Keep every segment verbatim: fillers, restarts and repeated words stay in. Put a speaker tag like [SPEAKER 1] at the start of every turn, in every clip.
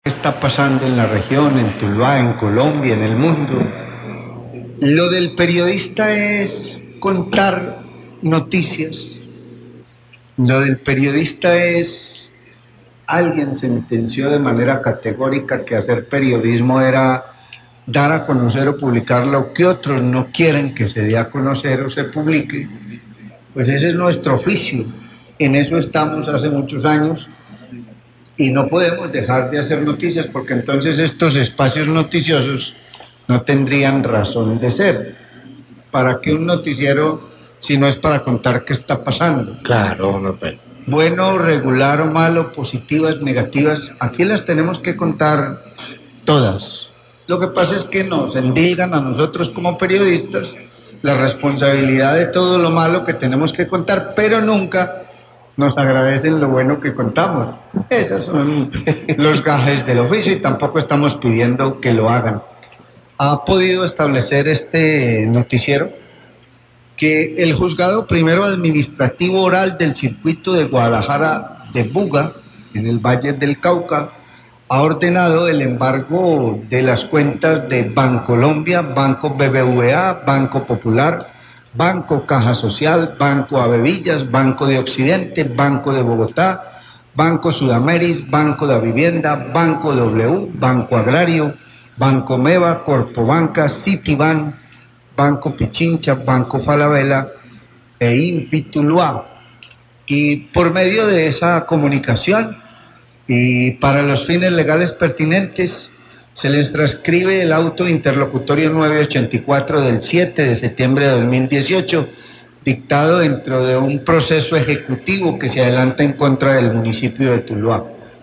[SPEAKER 1] Está pasando en la región, en Tuluá, en Colombia, en el mundo. Lo del periodista es contar noticias. Lo del periodista es, alguien sentenció de manera categórica que hacer periodismo era dar a conocer o publicar lo que otros no quieren que se dé a conocer o se publique. Pues ese es nuestro oficio. En eso estamos hace muchos años. Y no podemos dejar de hacer noticias porque entonces estos espacios noticiosos no tendrían razón de ser. ¿Para qué un noticiero si no es para contar qué está pasando?
[SPEAKER 2] Claro, no, pero...
[SPEAKER 1] Bueno, regular o malo, positivas, negativas, aquí las tenemos que contar todas. Lo que pasa es que nos endilgan a nosotros como periodistas la responsabilidad de todo lo malo que tenemos que contar, pero nunca nos agradecen lo bueno que contamos. Esos son los gajes del oficio y tampoco estamos pidiendo que lo hagan. ¿Ha podido establecer este noticiero que el juzgado primero administrativo oral del circuito de Guadalajara de Buga, en el Valle del Cauca, ha ordenado el embargo de las cuentas de Bancolombia, Banco B B V A, Banco Popular, Banco Caja Social, Banco Avevillas, Banco de Occidente, Banco de Bogotá, Banco Sudameris, Banco de Vivienda, Banco W, Banco Agrario, Banco Meva, Corpobanca, Citibank, Banco Pichincha, Banco Falabella e Infituluá. Y por medio de esa comunicación y para los fines legales pertinentes se les transcribe el auto interlocutorio novecientos ochenta y cuatro del siete de septiembre de dos mil dieciocho, dictado dentro de un proceso ejecutivo que se adelanta en contra del municipio de Tuluá.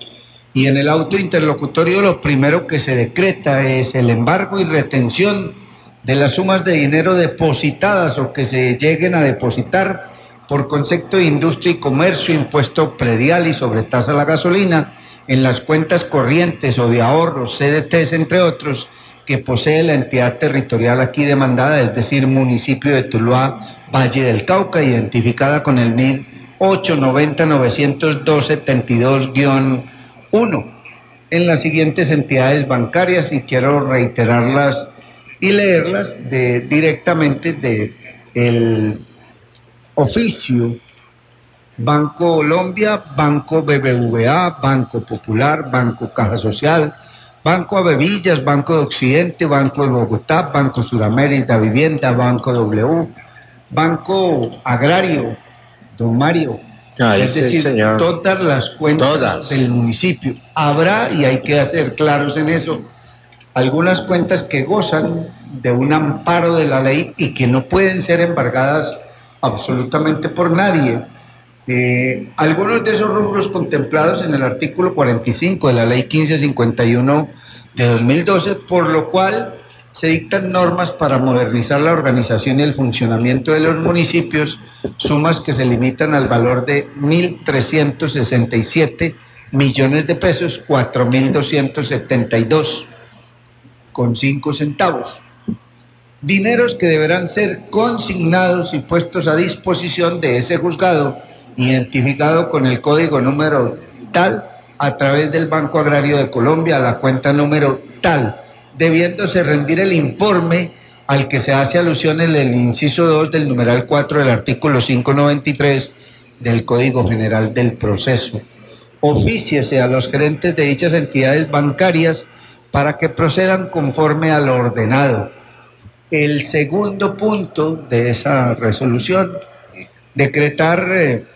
[SPEAKER 1] Y en el auto interlocutorio lo primero que se decreta es el embargo y retención de las sumas de dinero depositadas o que se lleguen a depositar por concepto de industria y comercio, impuesto predial y sobretasa a la gasolina, en las cuentas corrientes o de ahorros, C D Ts, entre otros, que posee la entidad territorial aquí demandada, es decir, municipio de Tuluá, Valle del Cauca, identificada con el N I D ocho noventa novecientos dos setenta y dos guión uno, en las siguientes entidades bancarias, y quiero reiterarlas y leerlas de, directamente de el oficio: Banco Colombia, Banco B B V A, Banco Popular, Banco Caja Social, Banco Avevillas, Banco de Occidente, Banco de Bogotá, Banco Sudamericana de Vivienda, Banco W, Banco Agrario, don Mario,
[SPEAKER 2] Ah,
[SPEAKER 1] es
[SPEAKER 2] sí,
[SPEAKER 1] decir,
[SPEAKER 2] señor.
[SPEAKER 1] todas las cuentas
[SPEAKER 2] Todas.
[SPEAKER 1] del municipio. Habrá, y hay que ser claros en eso, algunas cuentas que gozan de un amparo de la ley y que no pueden ser embargadas absolutamente por nadie. Eh, algunos de esos rubros contemplados en el artículo cuarenta y cinco de la ley quince cincuenta y uno de dos mil doce, por lo cual se dictan normas para modernizar la organización y el funcionamiento de los municipios, sumas que se limitan al valor de mil trescientos sesenta y siete millones de pesos, cuatro mil doscientos setenta y dos con cinco centavos. Dineros que deberán ser consignados y puestos a disposición de ese juzgado, identificado con el código número tal, a través del Banco Agrario de Colombia, a la cuenta número tal, debiéndose rendir el informe al que se hace alusión en el inciso dos del numeral cuatro del artículo quinientos noventa y tres del Código General del Proceso. Ofíciese a los gerentes de dichas entidades bancarias para que procedan conforme a lo ordenado. El segundo punto de esa resolución: decretar eh,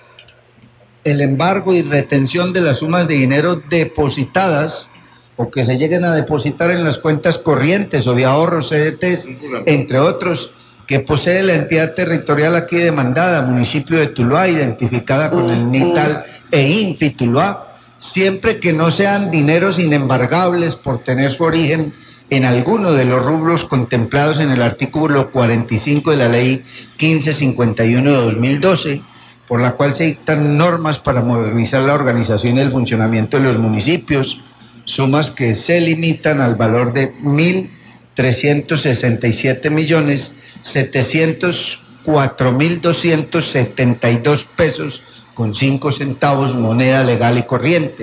[SPEAKER 1] el embargo y retención de las sumas de dinero depositadas o que se lleguen a depositar en las cuentas corrientes o de ahorros, C D Ts, entre otros, que posee la entidad territorial aquí demandada, municipio de Tuluá, identificada con el NITAL e INFI Tuluá, siempre que no sean dineros inembargables por tener su origen en alguno de los rubros contemplados en el artículo cuarenta y cinco de la ley quince cincuenta y uno de dos mil doce, por la cual se dictan normas para modernizar la organización y el funcionamiento de los municipios, sumas que se limitan al valor de mil trescientos sesenta y siete millones setecientos cuatro mil doscientos setenta y dos pesos con cinco centavos, moneda legal y corriente.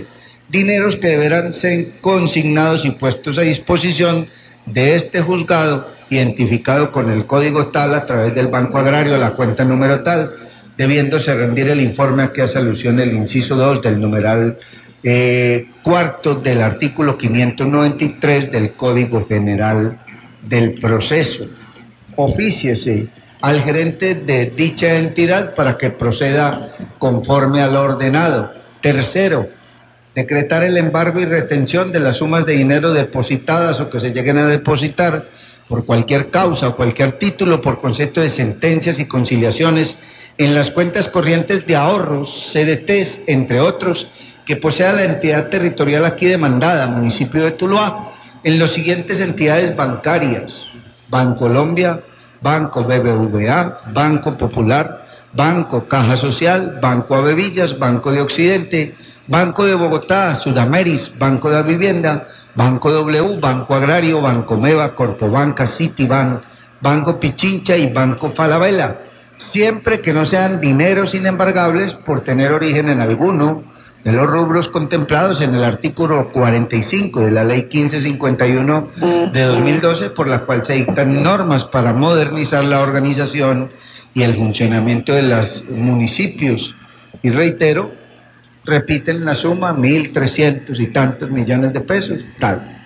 [SPEAKER 1] dineros que deberán ser consignados y puestos a disposición de este juzgado, identificado con el código tal a través del Banco Agrario, la cuenta número tal, debiéndose rendir el informe a que hace alusión el inciso dos del numeral eh, cuarto del artículo quinientos noventa y tres del Código General del Proceso. Ofíciese al gerente de dicha entidad para que proceda conforme a lo ordenado. Tercero, decretar el embargo y retención de las sumas de dinero depositadas o que se lleguen a depositar por cualquier causa o cualquier título por concepto de sentencias y conciliaciones en las cuentas corrientes de ahorros, C D Ts, entre otros, que posea la entidad territorial aquí demandada, municipio de Tuluá, en las siguientes entidades bancarias: Bancolombia, Banco B B V A, Banco Popular, Banco Caja Social, Banco Avevillas, Banco de Occidente, Banco de Bogotá, Sudameris, Banco de la Vivienda, Banco W, Banco Agrario, Banco Meva, Corpobanca, Citibank, Banco Pichincha y Banco Falabella, siempre que no sean dineros inembargables por tener origen en alguno de los rubros contemplados en el artículo cuarenta y cinco de la Ley quince cincuenta y uno de dos mil doce, por la cual se dictan normas para modernizar la organización y el funcionamiento de los municipios. Y reitero, repiten la suma, mil trescientos y tantos millones de pesos, tal.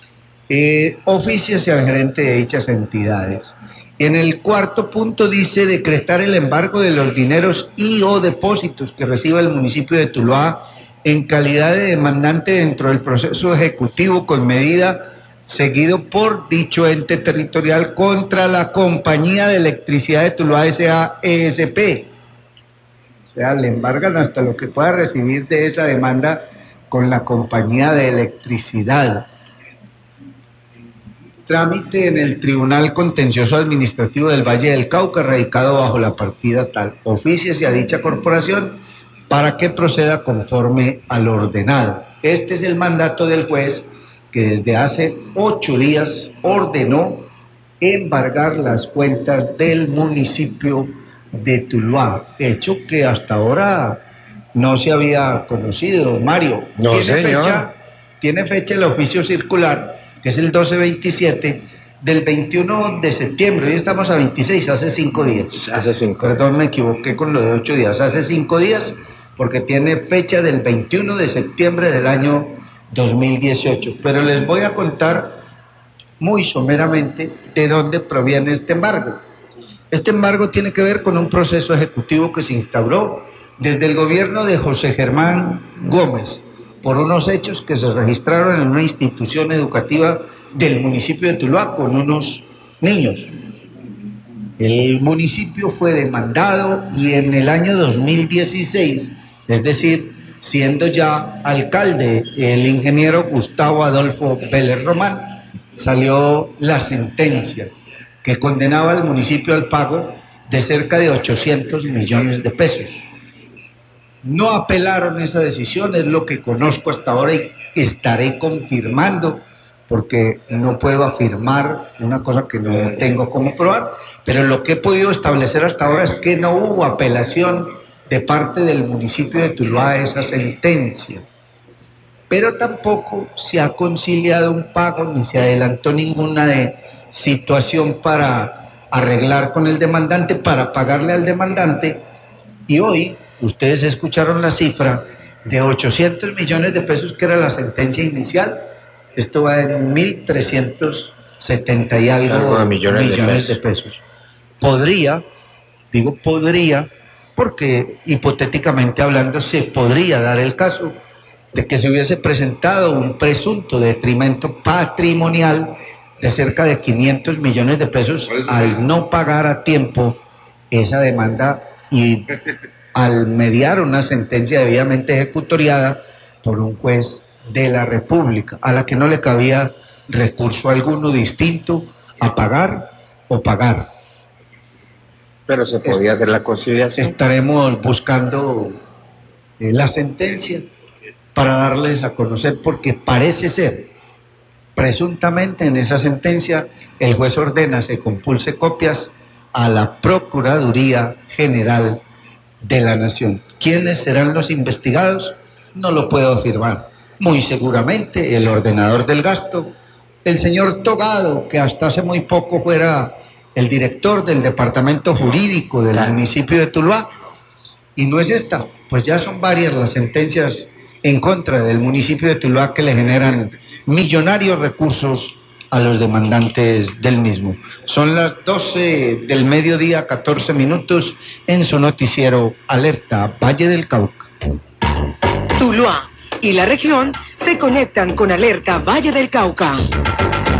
[SPEAKER 1] Eh, ofíciese al gerente de dichas entidades. En el cuarto punto dice decretar el embargo de los dineros y o depósitos que reciba el municipio de Tuluá en calidad de demandante dentro del proceso ejecutivo con medida seguido por dicho ente territorial contra la Compañía de Electricidad de Tuluá S A E S P. O sea, le embargan hasta lo que pueda recibir de esa demanda con la Compañía de Electricidad. Trámite en el Tribunal Contencioso Administrativo del Valle del Cauca, radicado bajo la partida tal. Ofíciese a dicha corporación para que proceda conforme al ordenado. Este es el mandato del juez que desde hace ocho días ordenó embargar las cuentas del municipio de Tuluá, hecho que hasta ahora no se había conocido. Mario,
[SPEAKER 2] no,
[SPEAKER 1] tiene
[SPEAKER 2] señor.
[SPEAKER 1] fecha, tiene fecha el oficio circular, que es el doce veintisiete del veintiuno de septiembre, hoy estamos a veintiséis, hace cinco días.
[SPEAKER 2] Hace cinco.
[SPEAKER 1] Perdón, me equivoqué con lo de ocho días, hace cinco días, porque tiene fecha del veintiuno de septiembre del año dos mil dieciocho. Pero les voy a contar muy someramente de dónde proviene este embargo. Este embargo tiene que ver con un proceso ejecutivo que se instauró desde el gobierno de José Germán Gómez por unos hechos que se registraron en una institución educativa del municipio de Tuluá con unos niños. El municipio fue demandado y en el año dos mil dieciséis, es decir, siendo ya alcalde el ingeniero Gustavo Adolfo Vélez Román, salió la sentencia que condenaba al municipio al pago de cerca de ochocientos millones de pesos. No apelaron esa decisión, es lo que conozco hasta ahora y estaré confirmando, porque no puedo afirmar una cosa que no tengo cómo probar, pero lo que he podido establecer hasta ahora es que no hubo apelación de parte del municipio de Tuluá a esa sentencia. Pero tampoco se ha conciliado un pago ni se adelantó ninguna de situación para arreglar con el demandante, para pagarle al demandante, y hoy ustedes escucharon la cifra de ochocientos millones de pesos que era la sentencia inicial. Esto va en mil trescientos setenta y algo, algo de millones, millones de, pesos. de pesos. Podría, digo podría, porque hipotéticamente hablando se podría dar el caso de que se hubiese presentado un presunto detrimento patrimonial de cerca de quinientos millones de pesos al no pagar a tiempo esa demanda y al mediar una sentencia debidamente ejecutoriada por un juez de la República, a la que no le cabía recurso alguno distinto a pagar o pagar.
[SPEAKER 2] Pero se podía hacer la conciliación.
[SPEAKER 1] Estaremos buscando eh, la sentencia para darles a conocer, porque parece ser, presuntamente en esa sentencia, el juez ordena se compulse copias a la Procuraduría General de la Nación. ¿Quiénes serán los investigados? No lo puedo afirmar, Muy seguramente el ordenador del gasto, el señor Togado, que hasta hace muy poco fuera el director del departamento jurídico del
[SPEAKER 2] Claro.
[SPEAKER 1] municipio de Tuluá. Y no es esta, pues ya son varias las sentencias en contra del municipio de Tuluá que le generan millonarios recursos a los demandantes del mismo. Son las doce del mediodía, catorce minutos, en su noticiero Alerta Valle del Cauca.
[SPEAKER 3] Tuluá y la región se conectan con Alerta Valle del Cauca.